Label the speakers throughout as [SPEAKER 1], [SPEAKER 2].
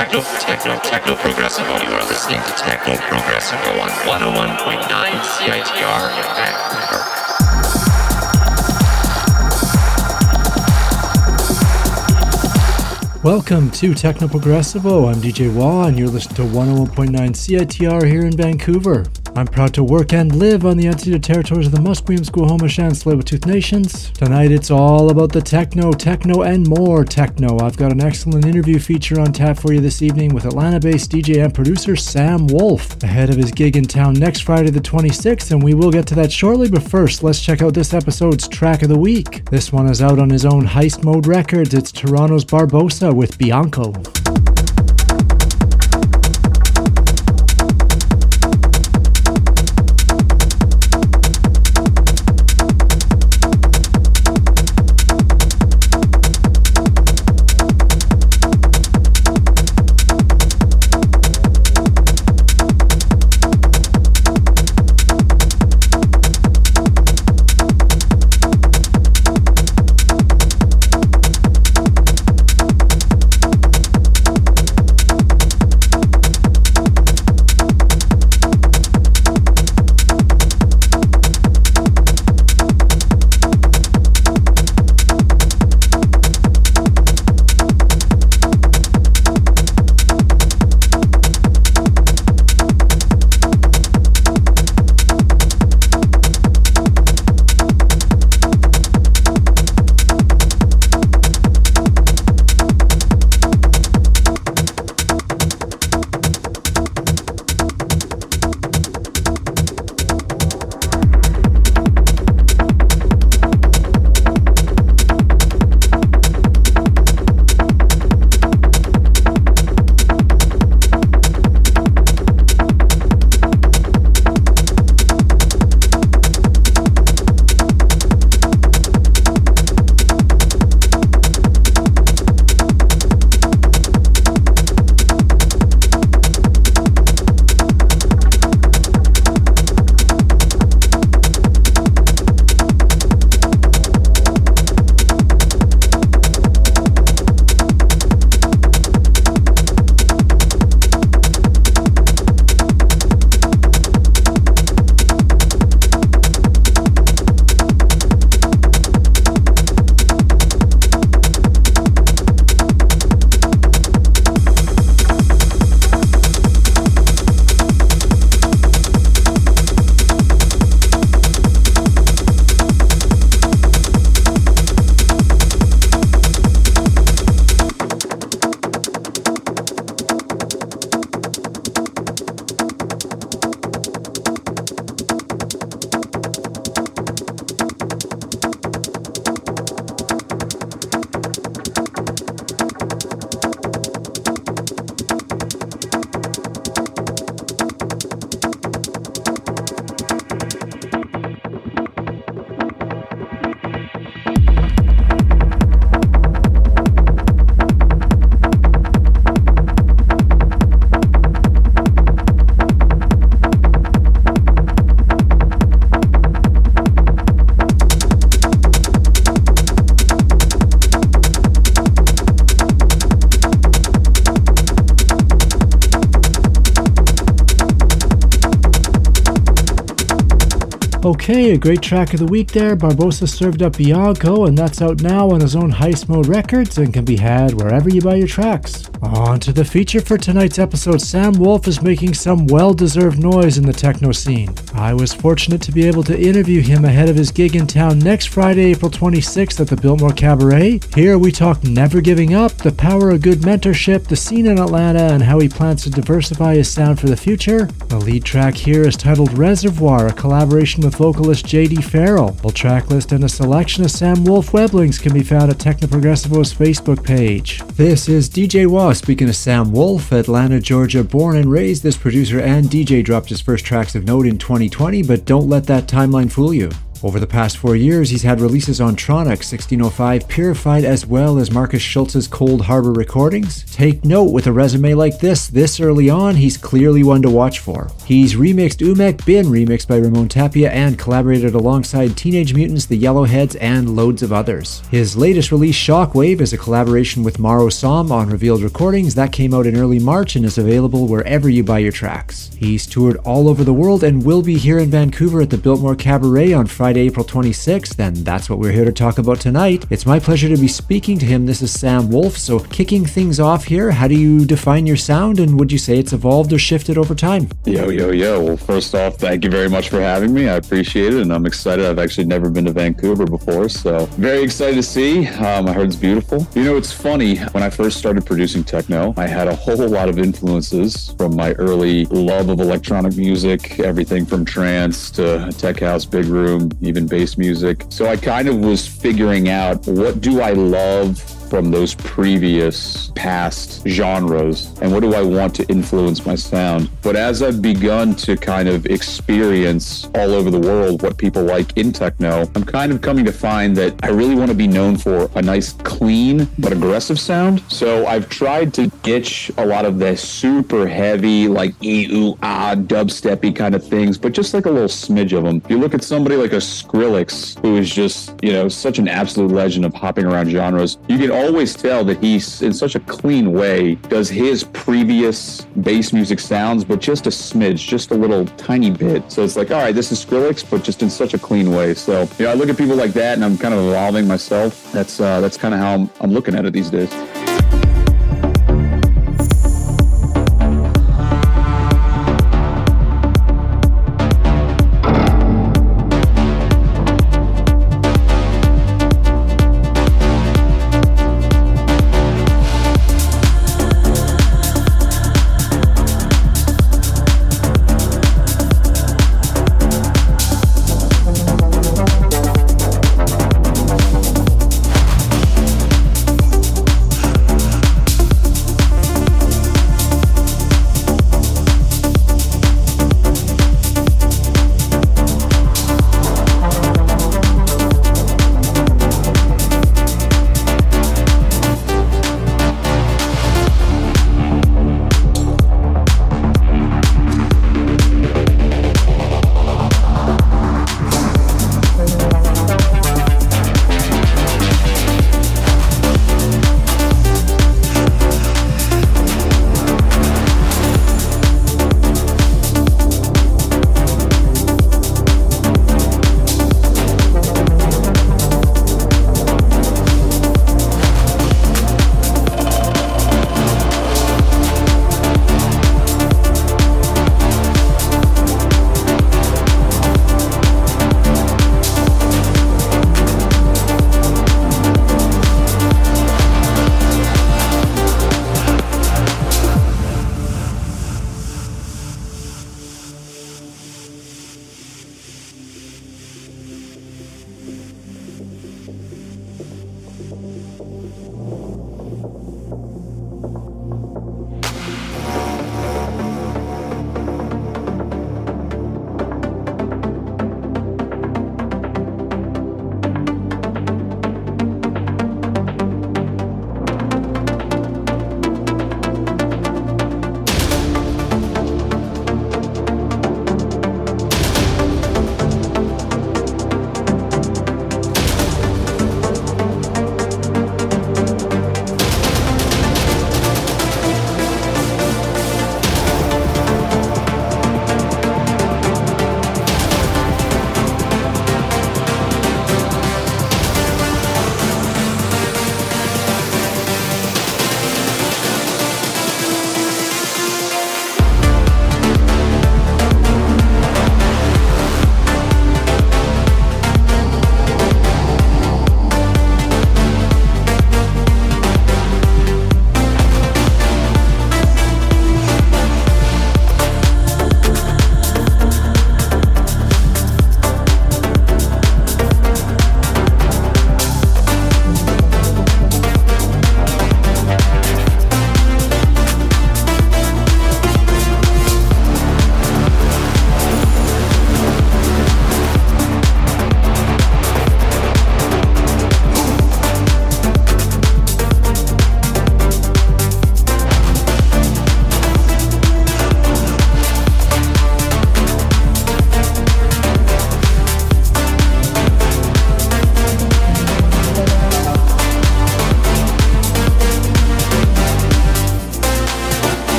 [SPEAKER 1] Techno Progressivo. You are listening to Techno Progressivo on 101.9 CITR in Vancouver.
[SPEAKER 2] Welcome to Techno Progressivo. I'm DJ Wah, and you're listening to 101.9 CITR here in Vancouver. I'm proud to work and live on the unceded territories of the Musqueam, Squamish, and Tsleil-Waututh nations. Tonight it's all about the techno, and more techno. I've got an excellent interview feature on tap for you this evening with Atlanta-based DJ and producer Sam Wolf, ahead of his gig in town next Friday the 26th, and we will get to that shortly, but first, let's check out this episode's track of the week. This one is out on his own Heist Mode Records. It's Toronto's Barbosa with Bianco. Okay, a great track of the week there. Barbosa served up Bianco, and that's out now on his own Heist Mode Records and can be had wherever you buy your tracks. On to the feature for tonight's episode. Sam Wolf is making some well-deserved noise in the techno scene. I was fortunate to be able to interview him ahead of his gig in town next Friday, April 26th at the Biltmore Cabaret. Here we talk never giving up, the power of good mentorship, the scene in Atlanta, and how he plans to diversify his sound for the future. The lead track here is titled Reservoir, a collaboration with vocalist J.D. Farrell. Full track list and a selection of Sam Wolf weblinks can be found at Techno Progressivo's Facebook page. This is DJ Wah speaking of Sam Wolf, Atlanta, Georgia. Born and raised, this producer and DJ dropped his first tracks of note in 2020, but don't let that timeline fool you. Over the past 4 years, he's had releases on Tronic, 1605, Purified, as well as Marcus Schultz's Cold Harbor recordings. Take note, with a resume like this early on, he's clearly one to watch for. He's remixed Umek, been remixed by Ramon Tapia, and collaborated alongside Teenage Mutants, the Yellowheads, and loads of others. His latest release, Shockwave, is a collaboration with Maro Som on Revealed Recordings. That came out in early March and is available wherever you buy your tracks. He's toured all over the world and will be here in Vancouver at the Biltmore Cabaret on Friday, April 26th, and that's what we're here to talk about tonight. It's my pleasure to be speaking to him. This is Sam Wolf. So kicking things off here, how do you define your sound, and would you say it's evolved or shifted over time?
[SPEAKER 3] Yo. Well, first off, thank you very much for having me. I appreciate it, and I'm excited. I've actually never been to Vancouver before, so very excited to see. I heard it's beautiful. You know, it's funny. When I first started producing techno, I had a whole lot of influences from my early love of electronic music, everything from trance to tech house, big room, even bass music. So I kind of was figuring out, what do I love from those previous past genres, and what do I want to influence my sound? But as I've begun to kind of experience all over the world what people like in techno, I'm kind of coming to find that I really want to be known for a nice, clean, but aggressive sound. So I've tried to ditch a lot of the super heavy, like dubsteppy kind of things, but just like a little smidge of them. If you look at somebody like a Skrillex, who is just, such an absolute legend of hopping around genres, you can always tell that he's, in such a clean way, does his previous bass music sounds, but just a smidge, just a little tiny bit. So it's like, all right, this is Skrillex, but just in such a clean way. So, I look at people like that, and I'm kind of evolving myself. That's kind of how I'm looking at it these days.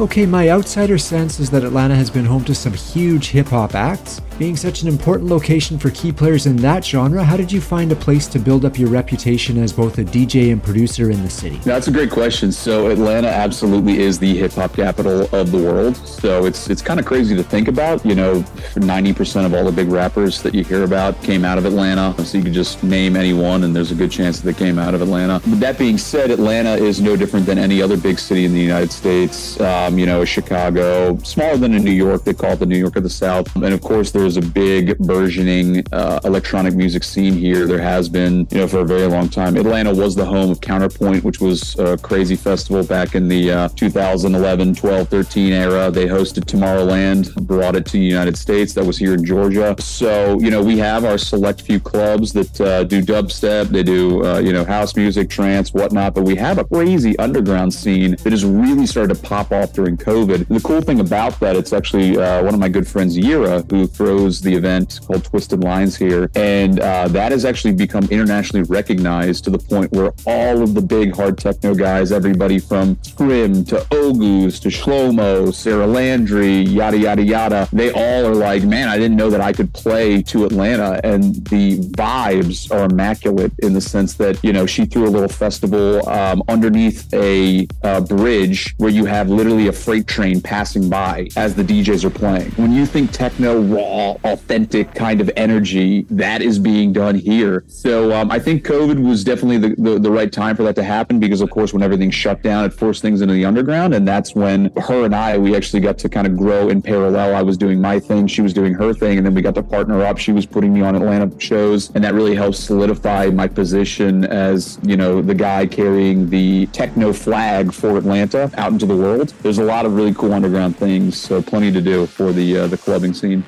[SPEAKER 2] Okay, my outsider sense is that Atlanta has been home to some huge hip-hop acts. Being such an important location for key players in that genre, how did you find a place to build up your reputation as both a DJ and producer in the city?
[SPEAKER 3] That's a great question. So Atlanta absolutely is the hip-hop capital of the world. So it's kind of crazy to think about. 90% of all the big rappers that you hear about came out of Atlanta. So you could just name anyone and there's a good chance that they came out of Atlanta. But that being said, Atlanta is no different than any other big city in the United States. Chicago, smaller than in New York. They call it the New York of the South. And of course, there's a big burgeoning electronic music scene here. There has been, for a very long time. Atlanta was the home of Counterpoint, which was a crazy festival back in the 2011, 12, 13 era. They hosted Tomorrowland, brought it to the United States. That was here in Georgia. So, we have our select few clubs that do dubstep. They do, house music, trance, whatnot. But we have a crazy underground scene that has really started to pop off during COVID. The cool thing about that, it's actually one of my good friends, Yira, who throws the event called Twisted Lines here. And that has actually become internationally recognized to the point where all of the big hard techno guys, everybody from Scrim to Ogus to Shlomo, Sarah Landry, yada, yada, yada, they all are like, man, I didn't know that I could play to Atlanta. And the vibes are immaculate in the sense that, she threw a little festival underneath a bridge where you have literally a freight train passing by as the DJs are playing. When you think techno, raw, authentic kind of energy, that is being done here. So I think COVID was definitely the right time for that to happen because, of course, when everything shut down, it forced things into the underground. And that's when her and we actually got to kind of grow in parallel. I was doing my thing, she was doing her thing, and then we got to partner up. She was putting me on Atlanta shows, and that really helped solidify my position as, the guy carrying the techno flag for Atlanta out into the world. There's a lot of really cool underground things, so plenty to do for the clubbing scene.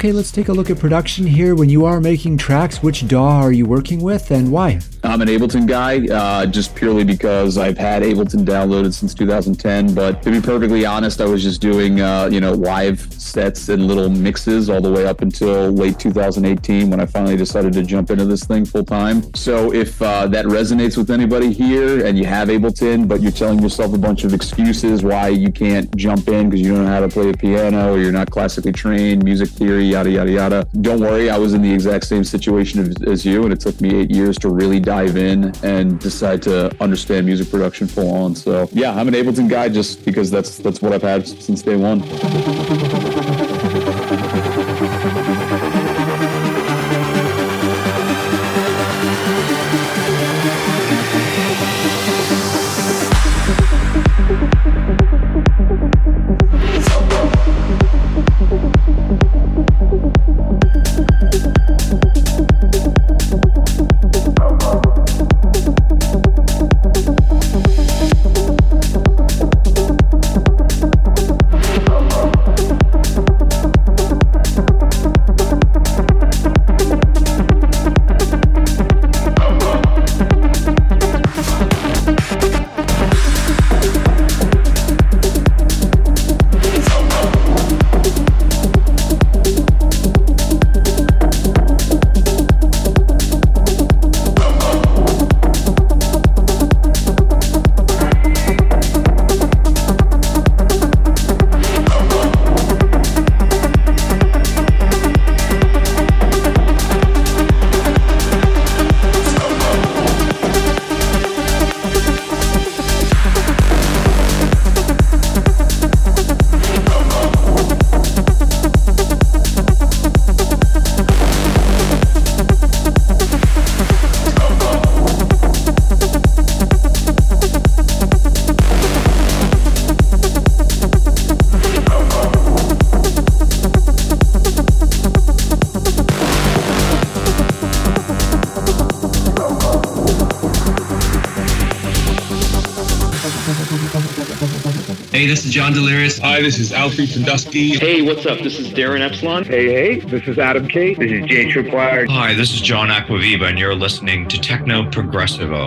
[SPEAKER 2] Okay, let's take a look at production here. When you are making tracks, which DAW are you working with and why?
[SPEAKER 3] I'm an Ableton guy, just purely because I've had Ableton downloaded since 2010. But to be perfectly honest, I was just doing, live sets and little mixes all the way up until late 2018 when I finally decided to jump into this thing full time. So if that resonates with anybody here and you have Ableton, but you're telling yourself a bunch of excuses why you can't jump in because you don't know how to play a piano or you're not classically trained, music theory, yada, yada, yada, don't worry. I was in the exact same situation as you, and it took me 8 years to really dive in and decide to understand music production full on. So yeah, I'm an Ableton guy just because that's what I've had since day one.
[SPEAKER 4] Hey, this is John Delirious.
[SPEAKER 5] Hi, this is Alfie Sandusky.
[SPEAKER 6] Hey, what's up? This is Darren Epsilon.
[SPEAKER 7] Hey, this is Adam K.
[SPEAKER 8] This is Jay Tripwire.
[SPEAKER 9] Hi, this is John Acquaviva, and you're listening to Techno Progressivo.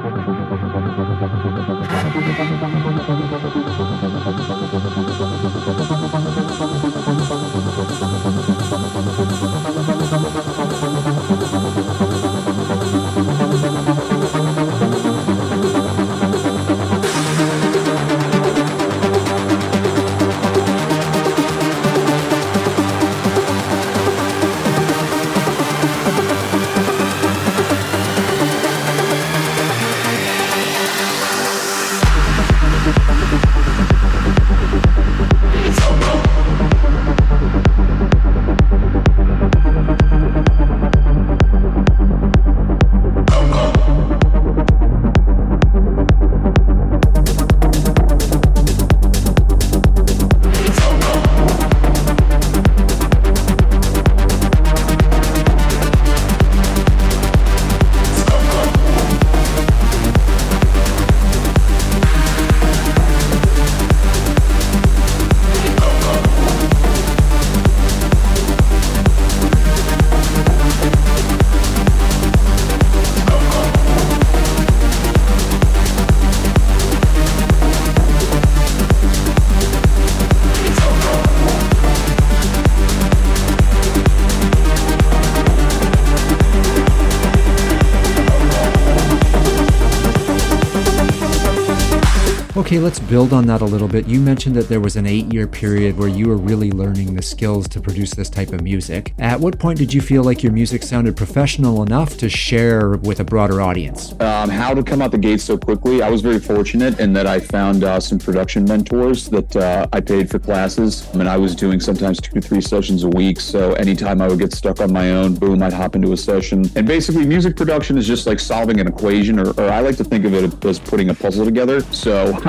[SPEAKER 2] Okay, let's build on that a little bit. You mentioned that there was an 8-year period where you were really learning the skills to produce this type of music. At what point did you feel like your music sounded professional enough to share with a broader audience?
[SPEAKER 3] How to come out the gate so quickly? I was very fortunate in that I found some production mentors that I paid for classes. I mean, I was doing sometimes 2 to 3 sessions a week. So anytime I would get stuck on my own, boom, I'd hop into a session. And basically music production is just like solving an equation, or I like to think of it as putting a puzzle together. So I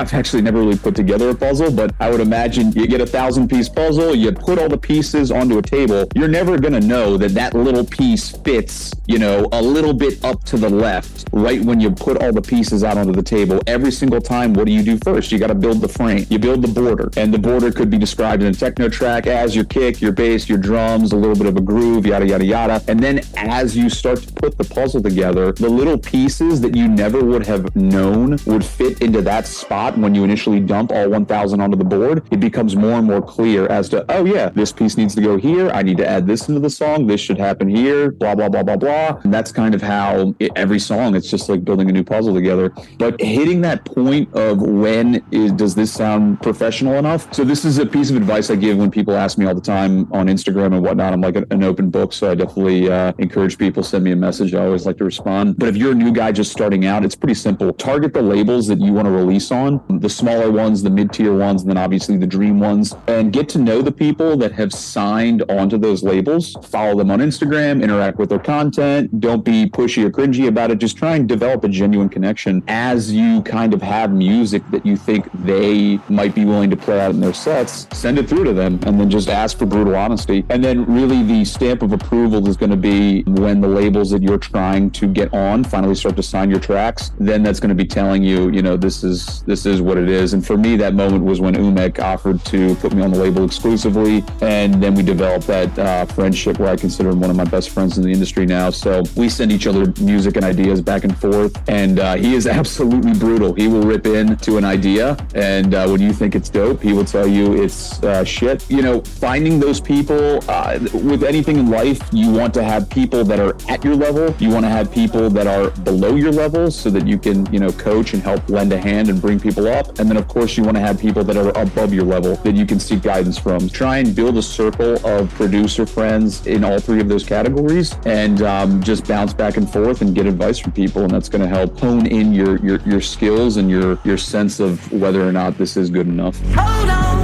[SPEAKER 3] I've actually never really put together a puzzle, but I would imagine you get a 1,000-piece puzzle, you put all the pieces onto a table. You're never going to know that that little piece fits, a little bit up to the left, right when you put all the pieces out onto the table. Every single time, what do you do first? You got to build the frame. You build the border, and the border could be described in a techno track as your kick, your bass, your drums, a little bit of a groove, yada, yada, yada. And then as you start to put the puzzle together, the little pieces that you never would have known would fit into that spot when you initially dump all 1,000 onto the board. It becomes more and more clear as to, oh yeah, this piece needs to go here. I need to add this into the song. This should happen here, blah, blah, blah, blah, blah. And that's kind of how every song, it's just like building a new puzzle together. But hitting that point of does this sound professional enough? So this is a piece of advice I give when people ask me all the time on Instagram and whatnot. I'm like an open book, so I definitely encourage people, send me a message. I always like to respond. But if you're a new guy just starting out, it's pretty simple. Target the labels that you want to release on, the smaller ones, the mid-tier ones, and then obviously the dream ones, and get to know the people that have signed onto those labels. Follow them on Instagram, interact with their content. Don't be pushy or cringy about it. Just try and develop a genuine connection as you kind of have music that you think they might be willing to play out in their sets. Send it through to them and then just ask for brutal honesty. And then really the stamp of approval is going to be when the labels that you're trying to get on finally start to sign your tracks. Then that's going to be telling you, this is what it is. And for me, that moment was when Umek offered to put me on the label exclusively. And then we developed that friendship where I consider him one of my best friends in the industry now. So we send each other music and ideas back and forth. And he is absolutely brutal. He will rip into an idea. And when you think it's dope, he will tell you it's shit. Finding those people with anything in life, you want to have people that are at your level. You want to have people that are below your level so that you can, coach and help lend a hand and bring people up. And then, of course, you want to have people that are above your level that you can seek guidance from. Try and build a circle of producer friends in all three of those categories and just bounce back and forth and get advice from people. And that's going to help hone in your skills and your sense of whether or not this is good enough.
[SPEAKER 8] Hold on.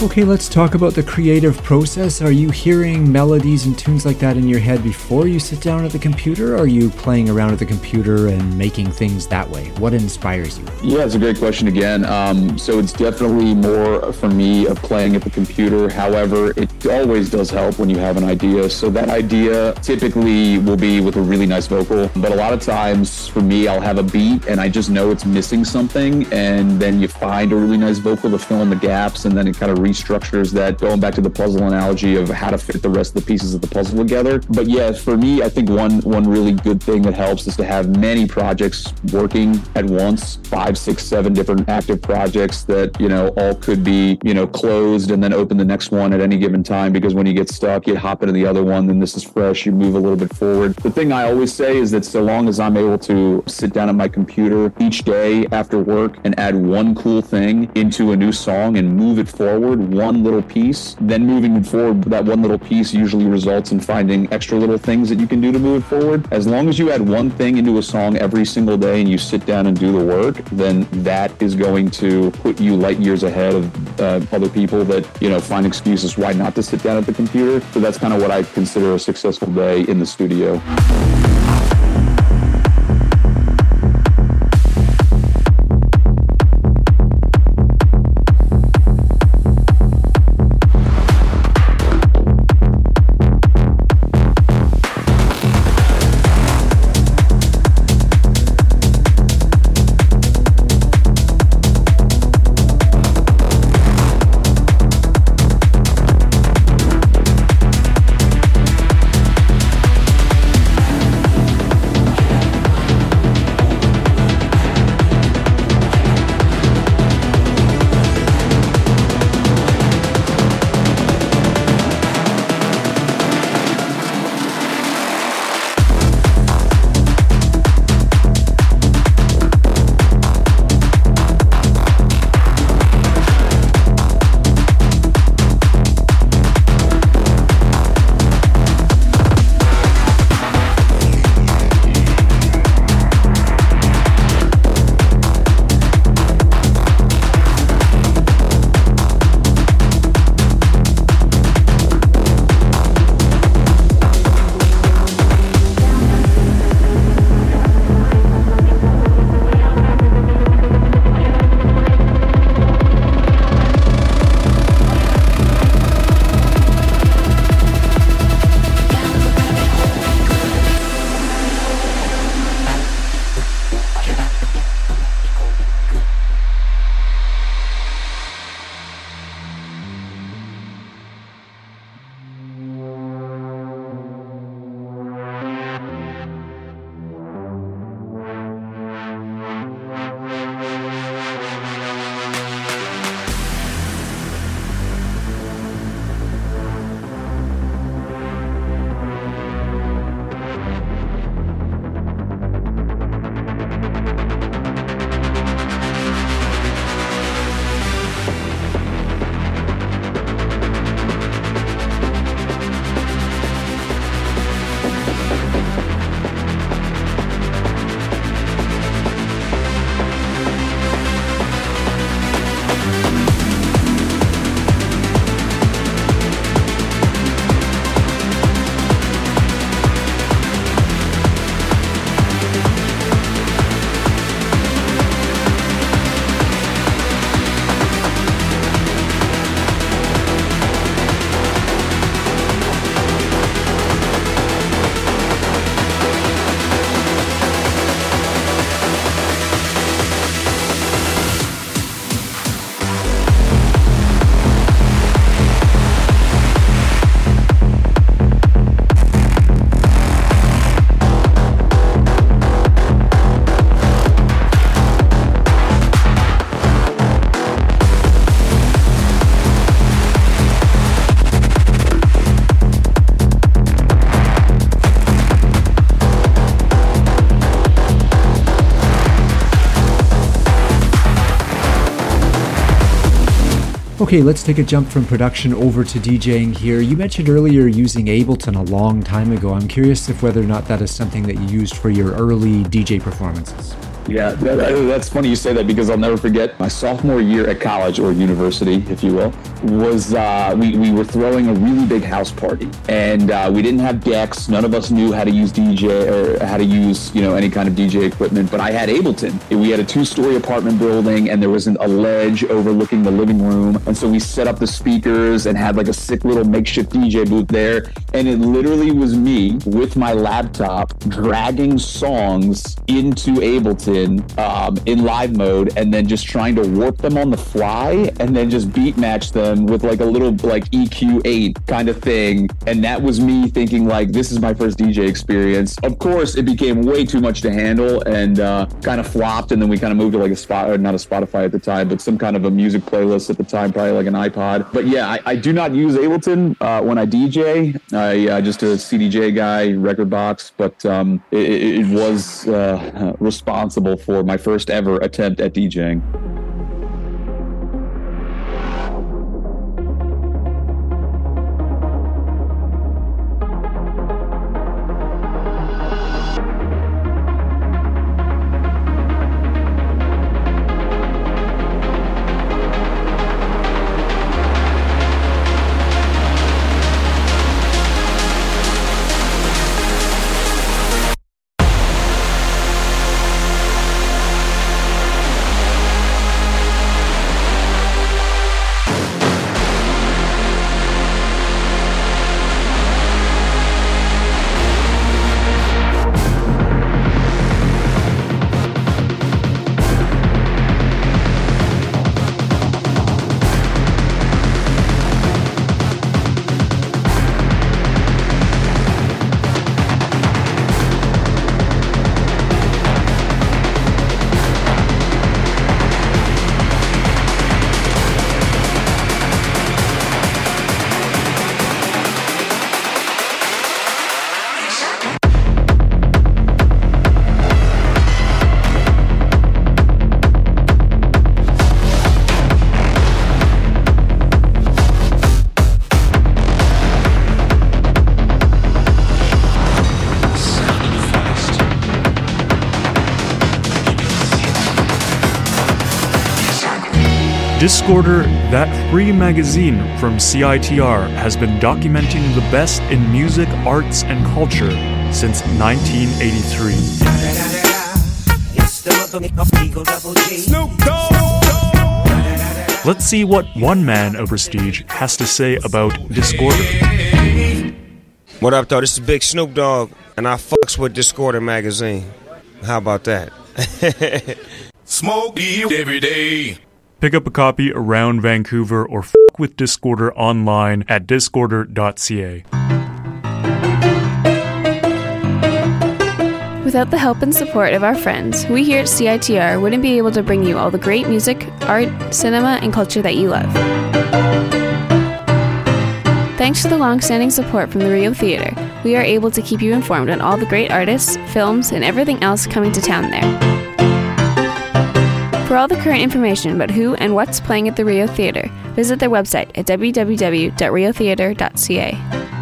[SPEAKER 2] Okay, let's talk about the creative process. Are you hearing melodies and tunes like that in your head before you sit down at the computer? Or are you playing around at the computer and making things that way? What inspires you?
[SPEAKER 3] Yeah, it's a great question again. So it's definitely more for me of playing at the computer. However, it always does help when you have an idea. So that idea typically will be with a really nice vocal. But a lot of times for me, I'll have a beat and I just know it's missing something. And then you find a really nice vocal to fill in the gaps, and then it kind of restructures that, going back to the puzzle analogy of how to fit the rest of the pieces of the puzzle together. But yeah, for me, I think one really good thing that helps is to have many projects working at once, 5, 6, 7 different active projects that, all could be, closed and then open the next one at any given time, because when you get stuck, you hop into the other one, then this is fresh, you move a little bit forward. The thing I always say is that so long as I'm able to sit down at my computer each day after work and add one cool thing into a new song and move it forward, one little piece, then moving forward, that one little piece usually results in finding extra little things that you can do to move it forward. As long as you add one thing into a song every single day and you sit down and do the work, then that is going to put you light years ahead of other people that, find excuses why not to sit down at the computer. So that's kind of what I consider a successful day in the studio.
[SPEAKER 2] Okay, let's take a jump from production over to DJing here. You mentioned earlier using Ableton a long time ago. I'm curious if whether or not that is something that you used for your early DJ performances.
[SPEAKER 3] Yeah, that's funny you say that because I'll never forget my sophomore year at college or university, if you will, was we were throwing a really big house party, and we didn't have decks. None of us knew how to use DJ or how to use any kind of DJ equipment. But I had Ableton. We had a 2-story apartment building, and there was a ledge overlooking the living room, and so we set up the speakers and had like a sick little makeshift DJ booth there, and it literally was me with my laptop dragging songs into Ableton in live mode, and then just trying to warp them on the fly, and then just beat match them with like a little like EQ8 kind of thing. And that was me thinking like, this is my first DJ experience. Of course, it became way too much to handle and kind of flopped, and then we kind of moved to like not a Spotify at the time, but some kind of a music playlist at the time, probably like an iPod. But yeah, I do not use Ableton when I DJ. I just a CDJ guy, record box, but it was responsible for my first ever attempt at DJing.
[SPEAKER 8] Discorder, that free magazine from CITR, has been documenting the best in music, arts, and culture since 1983. Let's see what one man of prestige has to say about Discorder.
[SPEAKER 10] What up, though? This is Big Snoop Dogg, and I fucks with Discorder magazine. How about that?
[SPEAKER 11] Smoke you every day.
[SPEAKER 8] Pick up a copy around Vancouver or f*** with Discorder online at discorder.ca.
[SPEAKER 12] Without the help and support of our friends, we here at CITR wouldn't be able to bring you all the great music, art, cinema, and culture that you love. Thanks to the long-standing support from the Rio Theatre, we are able to keep you informed on all the great artists, films, and everything else coming to town there. For all the current information about who and what's playing at the Rio Theatre, visit their website at www.riotheatre.ca.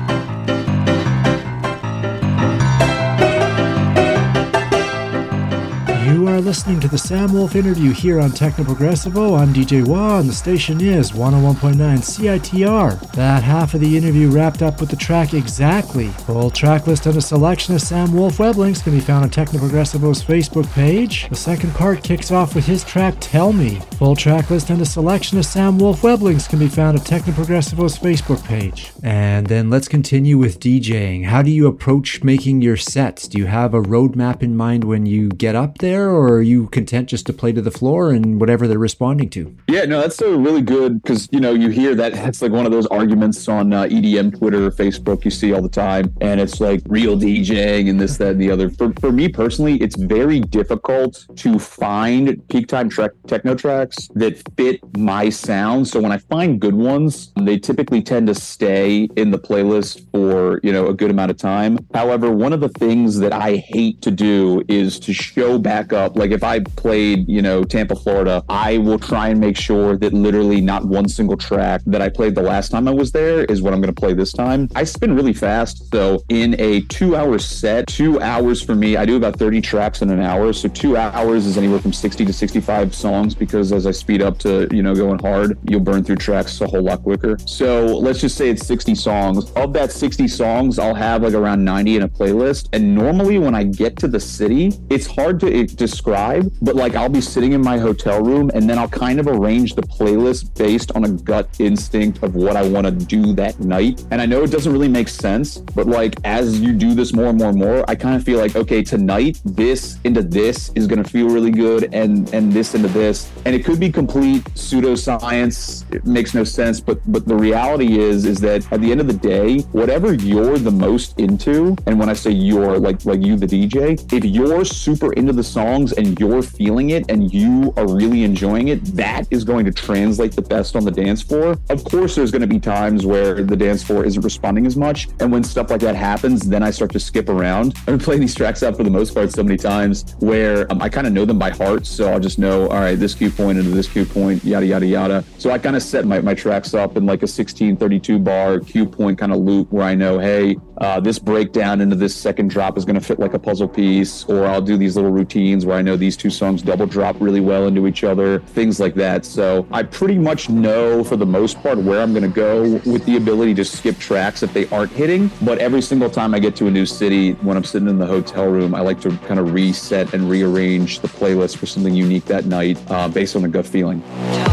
[SPEAKER 2] You are listening to the Sam Wolf interview here on Techno Progressivo. I'm DJ Wah, and the station is 101.9 CITR. That half of the interview wrapped up with the track Exactly. Full track list and a selection of Sam Wolf web links can be found on Techno Progressivo's Facebook page. The second part kicks off with his track Tell Me. Full track list and a selection of Sam Wolf web links can be found at Techno Progressivo's Facebook page. And then let's continue with DJing. How do you approach making your sets? Do you have a roadmap in mind when you get up there, or are you content just to play to the floor and whatever they're responding to?
[SPEAKER 3] Yeah, no, that's a really good, because, you hear that it's like one of those arguments on EDM Twitter, Facebook, you see all the time, and it's like real DJing and this, that, and the other. For me personally, it's very difficult to find peak time techno tracks that fit my sound. So when I find good ones, they typically tend to stay in the playlist for, a good amount of time. However, one of the things that I hate to do is to show back up, like like if I played, Tampa, Florida, I will try and make sure that literally not one single track that I played the last time I was there is what I'm going to play this time. I spin really fast. So in a 2-hour set, 2 hours for me, I do about 30 tracks in an hour. So 2 hours is anywhere from 60 to 65 songs, because as I speed up to, going hard, you'll burn through tracks a whole lot quicker. So let's just say it's 60 songs. Of that 60 songs, I'll have like around 90 in a playlist. And normally when I get to the city, it's hard to describe, but like I'll be sitting in my hotel room and then I'll kind of arrange the playlist based on a gut instinct of what I want to do that night. And I know it doesn't really make sense, but like as you do this more and more and more, I kind of feel like, okay, tonight this into this is going to feel really good, and this into this. And it could be complete pseudoscience. It makes no sense, but the reality is that at the end of the day, whatever you're the most into, and when I say you're, like you, the DJ, if you're super into the songs and you're feeling it and you are really enjoying it, that is going to translate the best on the dance floor. Of course, there's going to be times where the dance floor isn't responding as much. And when stuff like that happens, then I start to skip around. I've been playing these tracks out for the most part so many times where I kind of know them by heart. So I'll just know, all right, this cue point into this cue point, yada, yada, yada. So I kind of set my tracks up in like a 1632 bar cue point kind of loop where I know, hey, this breakdown into this second drop is going to fit like a puzzle piece, or I'll do these little routines where I know these two songs double drop really well into each other, things like that. So I pretty much know for the most part where I'm going to go, with the ability to skip tracks if they aren't hitting. But every single time I get to a new city, when I'm sitting in the hotel room, I like to kind of reset and rearrange the playlist for something unique that night based on a gut feeling.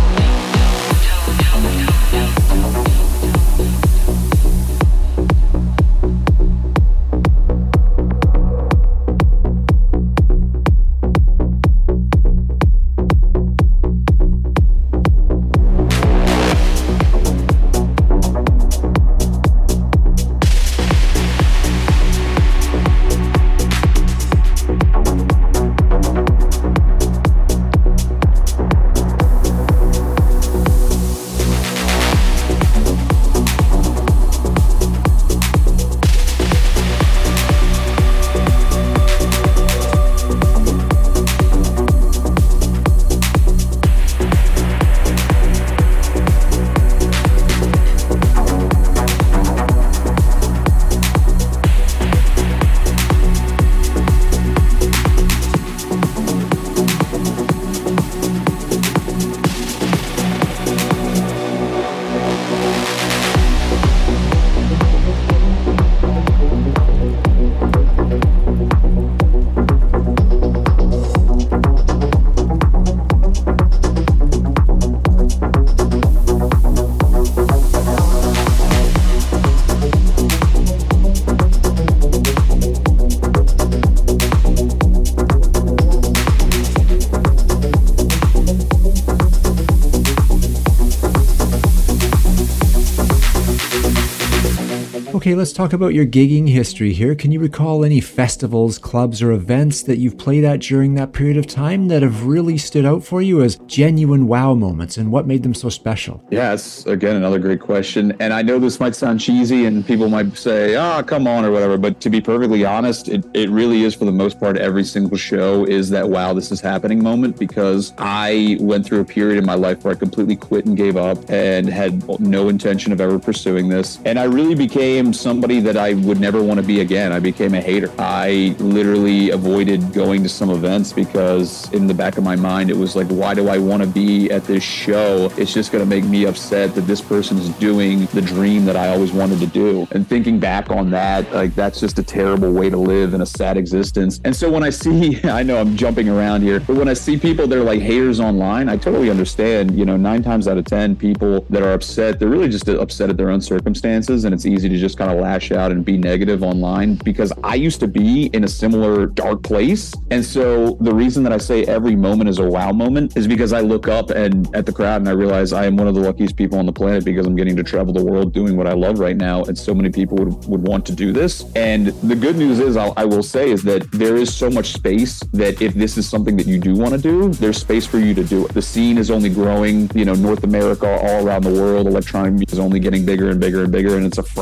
[SPEAKER 2] Okay, let's talk about your gigging history here. Can you recall any festivals, clubs, or events that you've played at during that period of time that have really stood out for you as genuine wow moments, and what made them so special?
[SPEAKER 3] Yeah, it's, again, another great question. And I know this might sound cheesy and people might say, come on, or whatever. But to be perfectly honest, it really is, for the most part, every single show is that, wow, this is happening moment, because I went through a period in my life where I completely quit and gave up and had no intention of ever pursuing this. And I really became somebody that I would never want to be again. I became a hater. I literally avoided going to some events because in the back of my mind, it was like, why do I want to be at this show? It's just going to make me upset that this person's doing the dream that I always wanted to do. And thinking back on that, like, that's just a terrible way to live and a sad existence. And so when I see, I know I'm jumping around here, but when I see people that are like haters online, I totally understand. 9 times out of 10 people that are upset, they're really just upset at their own circumstances, and it's easy to just kind of lash out and be negative online, because I used to be in a similar dark place. And so the reason that I say every moment is a wow moment is because I look up and at the crowd and I realize I am one of the luckiest people on the planet, because I'm getting to travel the world doing what I love right now, and so many people would want to do this. And the good news is, I will say, is that there is so much space that if this is something that you do want to do, there's space for you to do it. The scene is only growing, North America, all around the world. Electronic music is only getting bigger and bigger and bigger, and it's a fraction of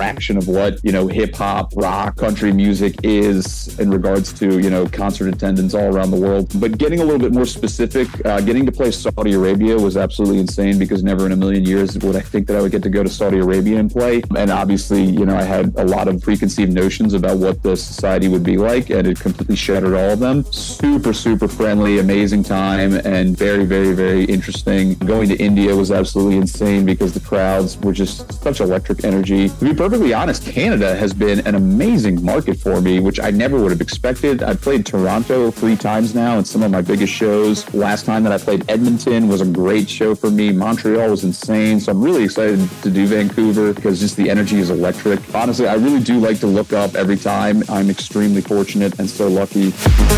[SPEAKER 3] of what, hip hop, rock, country music is in regards to, concert attendance all around the world. But getting a little bit more specific, getting to play Saudi Arabia was absolutely insane, because never in a million years would I think that I would get to go to Saudi Arabia and play. And obviously, I had a lot of preconceived notions about what the society would be like, and it completely shattered all of them. Super, super friendly, amazing time, and very, very, very interesting. Going to India was absolutely insane because the crowds were just such electric energy. To be perfectly honest, Canada has been an amazing market for me, which I never would have expected. I've played Toronto 3 times now in some of my biggest shows. Last time that I played Edmonton was a great show for me. Montreal was insane. So I'm really excited to do Vancouver because just the energy is electric. Honestly, I really do like to look up every time. I'm extremely fortunate and so lucky.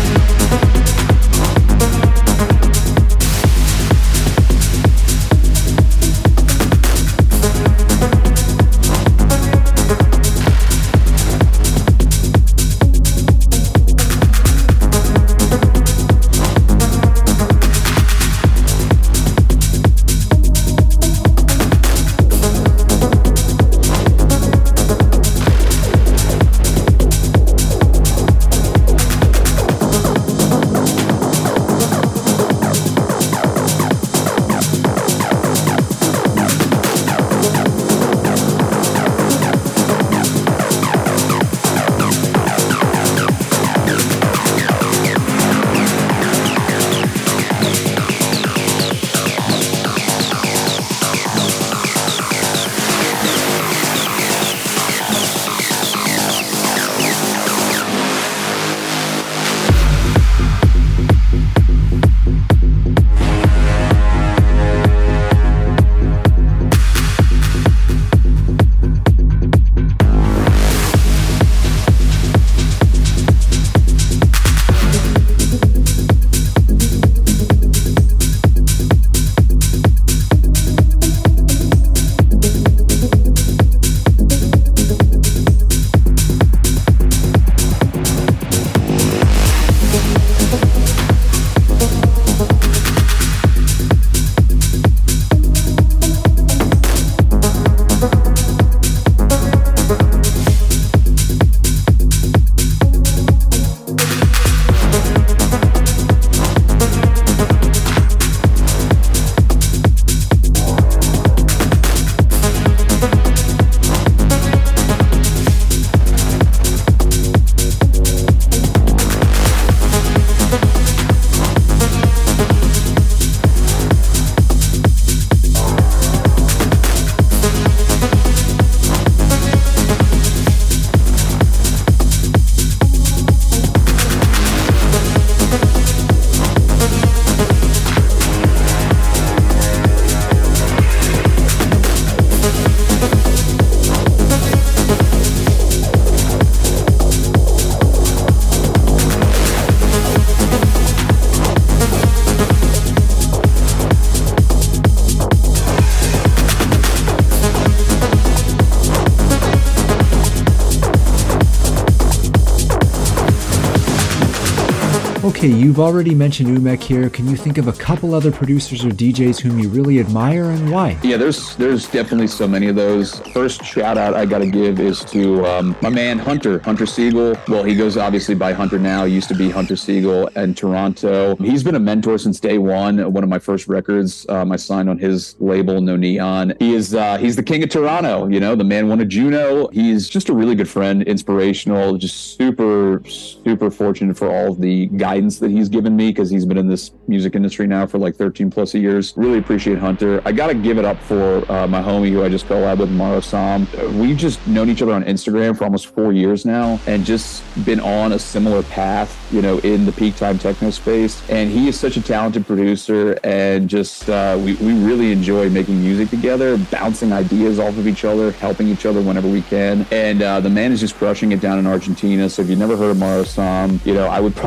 [SPEAKER 2] Okay, you've already mentioned Umek here. Can you think of a couple other producers or DJs whom you really admire and why?
[SPEAKER 3] Yeah, there's definitely so many of those. First shout out I got to give is to my man Hunter Siegel. Well, he goes obviously by Hunter now. He used to be Hunter Siegel in Toronto. He's been a mentor since day one. One of my first records, I signed on his label, No Neon. He's the king of Toronto. You know, the man won a Juno. He's just a really good friend, inspirational, just super, super fortunate for all of the guidance that he's given me because he's been in this music industry now for like 13 plus years. Really appreciate Hunter. I got to give it up for my homie who I just collabed with, Maro Sam. We've just known each other on Instagram for almost 4 years now and just been on a similar path, you know, in the peak time techno space. And he is such a talented producer and just we really enjoy making music together, bouncing ideas off of each other, helping each other whenever we can. And the man is just crushing it down in Argentina. So if you've never heard of Maro Sam, you know, I would probably say that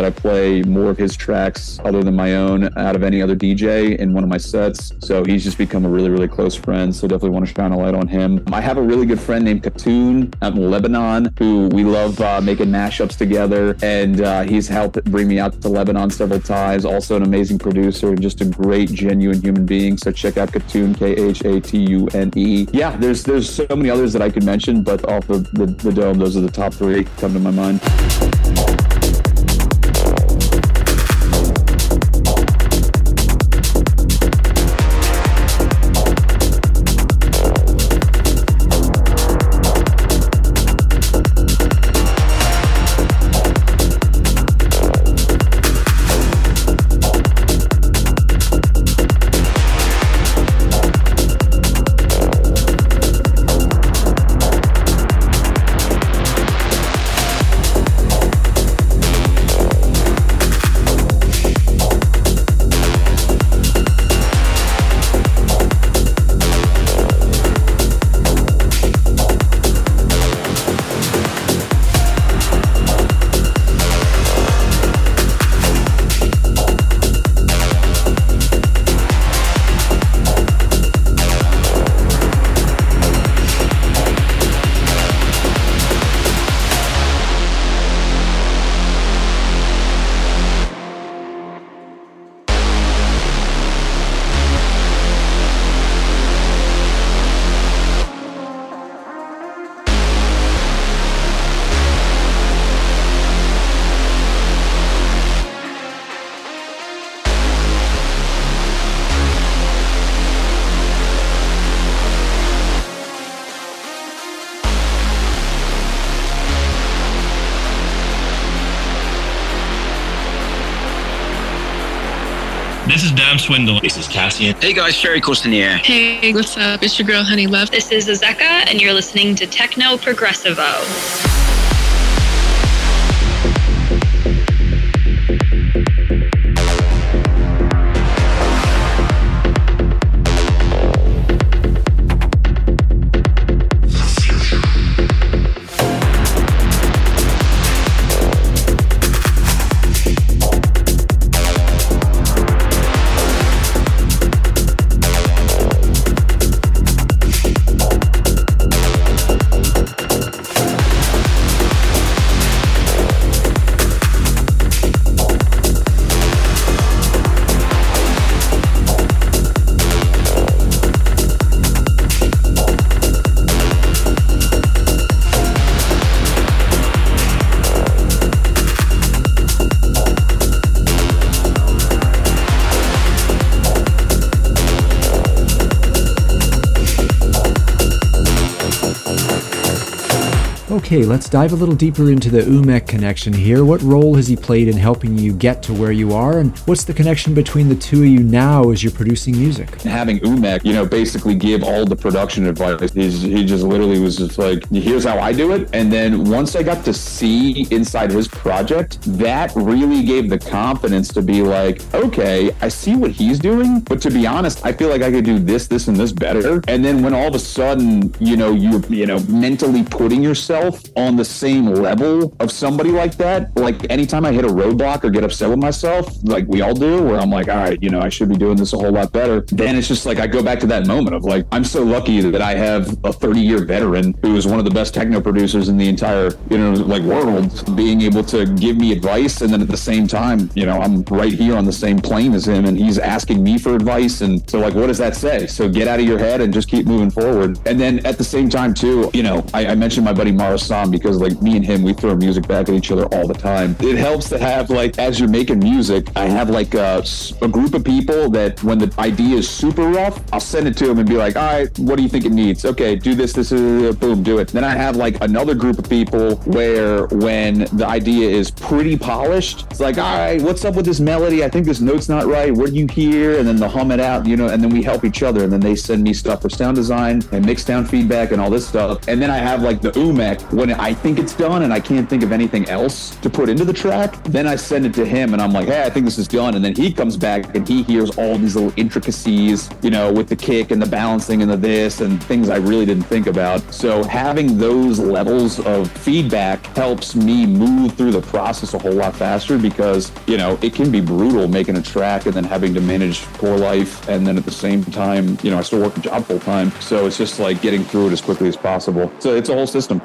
[SPEAKER 3] I play more of his tracks other than my own out of any other DJ in one of my sets. So he's just become a really, really close friend. So definitely want to shine a light on him. I have a really good friend named Katoon out in Lebanon who we love making mashups together. And he's helped bring me out to Lebanon several times. Also an amazing producer and just a great, genuine human being. So check out Katoon, Khatune. Yeah, there's so many others that I could mention, but off the dome, those are the top three come to my mind.
[SPEAKER 5] This is Dam Swindle.
[SPEAKER 6] This is Cassian.
[SPEAKER 13] Hey guys, Sherry Coasting the Air.
[SPEAKER 14] Hey, what's up? It's your girl, Honey Love.
[SPEAKER 15] This is Azeka, and you're listening to Techno Progressivo.
[SPEAKER 2] Okay, let's dive a little deeper into the Umek connection here. What role has he played in helping you get to where you are, and what's the connection between the two of you now as you're producing music?
[SPEAKER 3] Having Umek, basically give all the production advice. He just literally was just like, here's how I do it. And then once I got to see inside his project, that really gave the confidence to be like, okay, I see what he's doing, but to be honest, I feel like I could do this, and this better. And then when all of a sudden, you're mentally putting yourself on the same level of somebody like that, like anytime I hit a roadblock or get upset with myself, like we all do, where I'm like, all right, I should be doing this a whole lot better. Then it's just like I go back to that moment of like, I'm so lucky that I have a 30-year veteran who is one of the best techno producers in the entire, world, being able to give me advice. And then at the same time, I'm right here on the same plane as him, and he's asking me for advice. And so like, what does that say? So get out of your head and just keep moving forward. And then at the same time too, I mentioned my buddy Mara Sam because like me and him, we throw music back at each other all the time. It helps to have like, as you're making music, I have like a group of people that when the idea is super rough, I'll send it to them and be like, all right, what do you think it needs? Okay, do this, boom, do it. Then I have like another group of people where when the idea is pretty polished, it's like, all right, what's up with this melody? I think this note's not right. What do you hear? And then they'll hum it out, and then we help each other. And then they send me stuff for sound design and mix down feedback and all this stuff. And then I have like the Umek when I think it's done and I can't think of anything else to put into the track, then I send it to him and I'm like, hey, I think this is done. And then he comes back and he hears all these little intricacies, you know, with the kick and the balancing and the this and things I really didn't think about. So having those levels of feedback helps me move through the process a whole lot faster, because, you know, it can be brutal making a track and then having to manage core life. And then at the same time, you know, I still work a job full time. So it's just like getting through it as quickly as possible. So it's a whole system.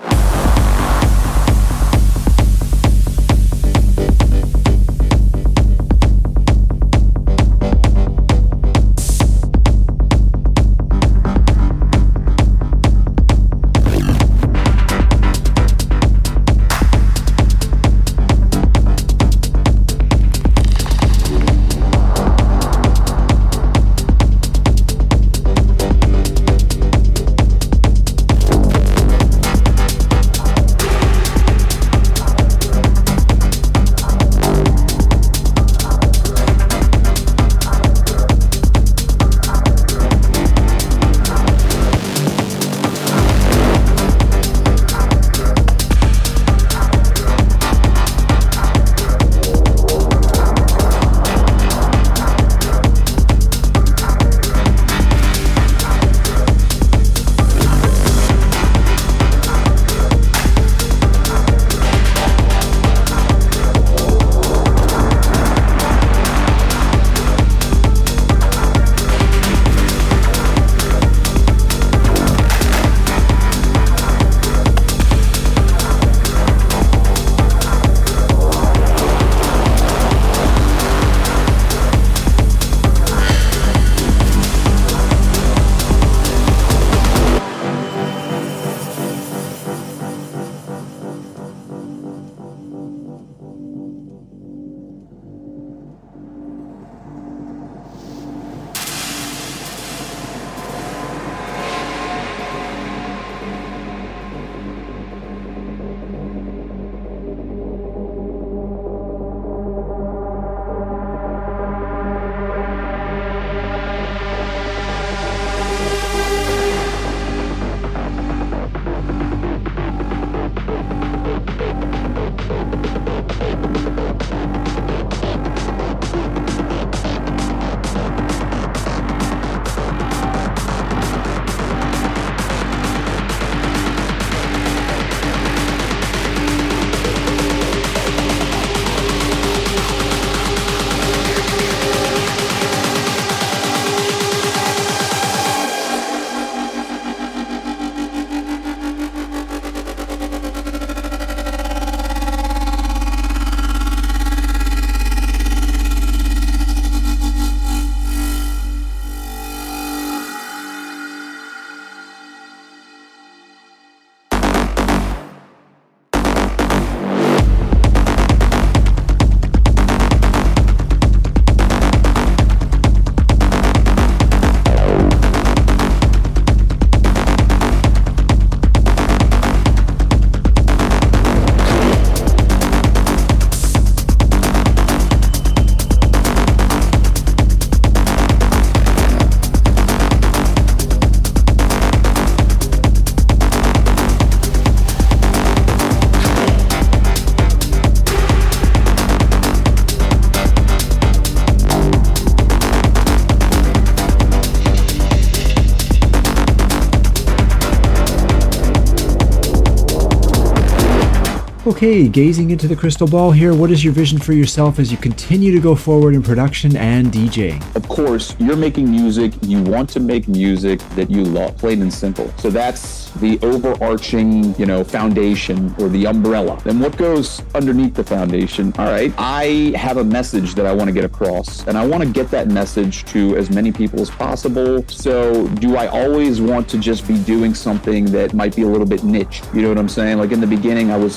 [SPEAKER 2] Okay, gazing into the crystal ball here, what is your vision for yourself as you continue to go forward in production and DJing?
[SPEAKER 3] Of course, you're making music. You want to make music that you love, plain and simple. So that's the overarching, foundation or the umbrella. Then what goes underneath the foundation? All right, I have a message that I want to get across, and I want to get that message to as many people as possible. So do I always want to just be doing something that might be a little bit niche? You know what I'm saying? Like in the beginning, I was, like I said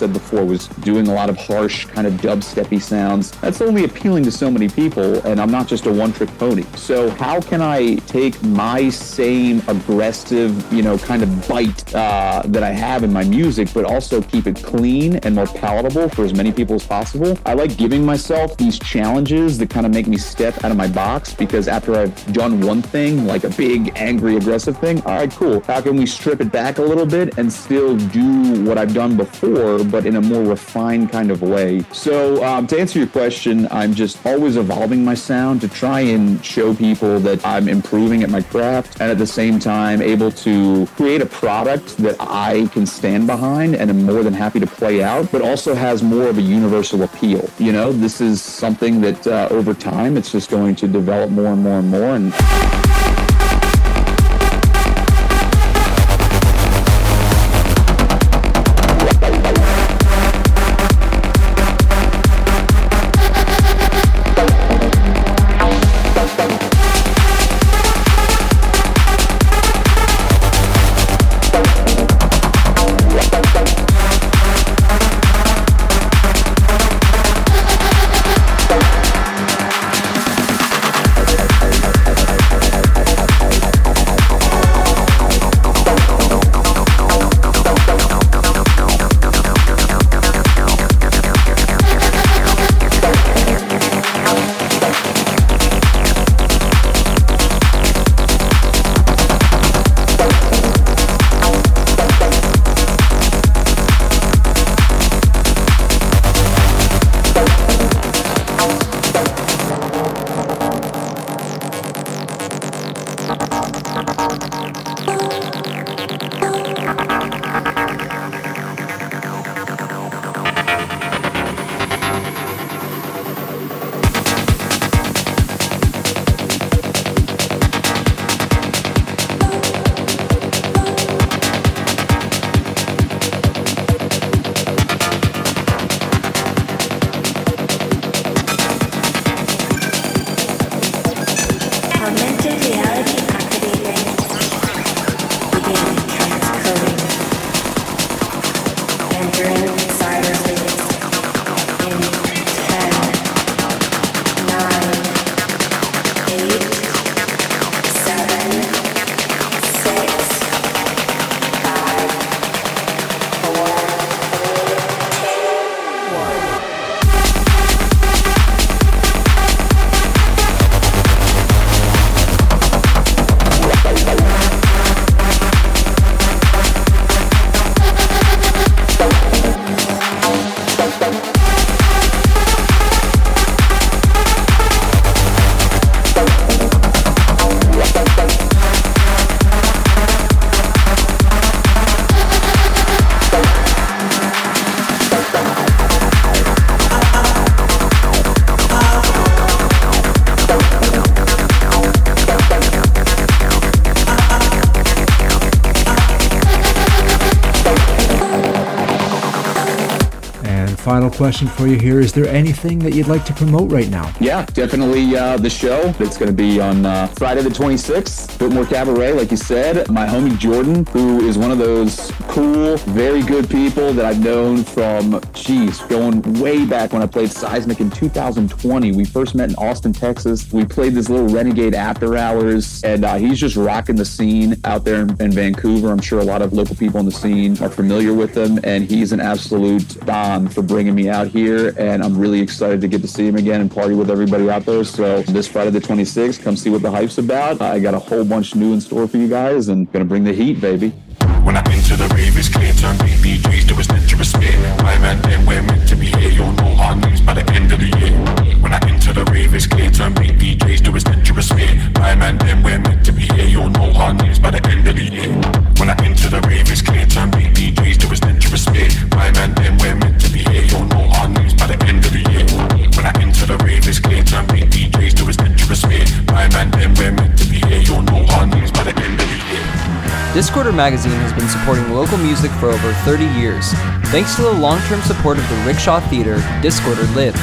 [SPEAKER 3] said before, was doing a lot of harsh kind of dubsteppy sounds. That's only appealing to so many people, and I'm not just a one-trick pony. So how can I take my same aggressive, kind of bite that I have in my music, but also keep it clean and more palatable for as many people as possible? I like giving myself these challenges that kind of make me step out of my box, because after I've done one thing, like a big, angry, aggressive thing, all right, cool. How can we strip it back a little bit and still do what I've done before, but in a more refined kind of way? So to answer your question, I'm just always evolving my sound to try and show people that I'm improving at my craft, and at the same time able to create a product that I can stand behind and am more than happy to play out, but also has more of a universal appeal. This is something that over time, it's just going to develop more and more and more. And
[SPEAKER 2] final question for you here. Is there anything that you'd like to promote right now?
[SPEAKER 3] Yeah, definitely the show that's going to be on Friday the 26th. Biltmore Cabaret, like you said. My homie Jordan, who is one of those cool, very good people that I've known from, going way back when I played Seismic in 2020. We first met in Austin, Texas. We played this little Renegade After Hours, and he's just rocking the scene out there in Vancouver. I'm sure a lot of local people in the scene are familiar with him, and he's an absolute don for bringing me out here, and I'm really excited to get to see him again and party with everybody out there. So this Friday the 26th, come see what the hype's about. I got a whole bunch new in store for you guys, and gonna bring the heat, baby.
[SPEAKER 11] When I enter the rave, it's clear, turn big DJs to a dangerous spit. My man, then we're meant to be here, you'll know our names by the end of the year. When I enter the rave, it's clear, turn big DJs to a dangerous spit. My man, then we're meant to be here, you'll know our names by the end of the year. When I enter the rave, it's clear, turn big DJs to a dangerous spit. My man, then we're meant to be here, you'll know our names by the end of the year. When I enter the rave, it's clear, turn big DJs to a dangerous spit. My man, then we're meant to be here, you'll know our names by the end of the year.
[SPEAKER 13] Discorder Magazine has been supporting local music for over 30 years. Thanks to the long-term support of the Rickshaw Theater, Discorder lives.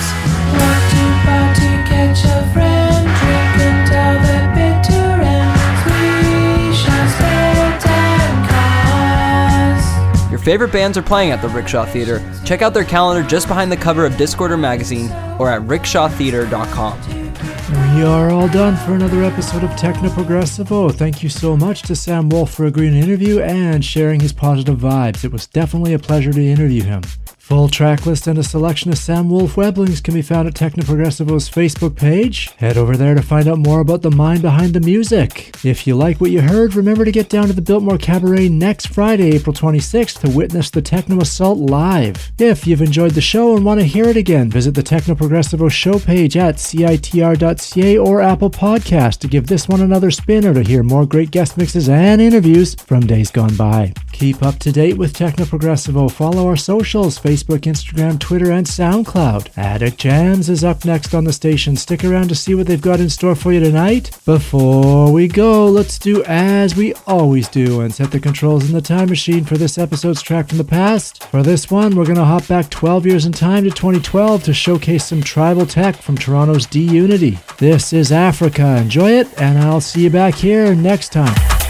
[SPEAKER 13] Your favorite bands are playing at the Rickshaw Theater, check out their calendar just behind the cover of Discorder magazine or at rickshawtheater.com.
[SPEAKER 2] We are all done for another episode of Techno Progressivo. Thank you so much to Sam Wolf for agreeing to interview and sharing his positive vibes. It was definitely a pleasure to interview him. Full track list and a selection of Sam Wolf Weblings can be found at Techno Progressivo's Facebook page. Head over there to find out more about the mind behind the music. If you like what you heard, remember to get down to the Biltmore Cabaret next Friday, April 26th to witness the Techno Assault live. If you've enjoyed the show and want to hear it again, visit the Techno Progressivo show page at CITR.ca or Apple Podcast to give this one another spin or to hear more great guest mixes and interviews from days gone by. Keep up to date with Techno Progressivo. Follow our socials, Facebook, Instagram, Twitter, and SoundCloud. Attic Jams is up next on the station. Stick around to see what they've got in store for you tonight. Before we go, let's do as we always do and set the controls in the time machine for this episode's track from the past. For this one, we're going to hop back 12 years in time to 2012 to showcase some tribal tech from Toronto's D-Unity. This is Africa. Enjoy it, and I'll see you back here next time.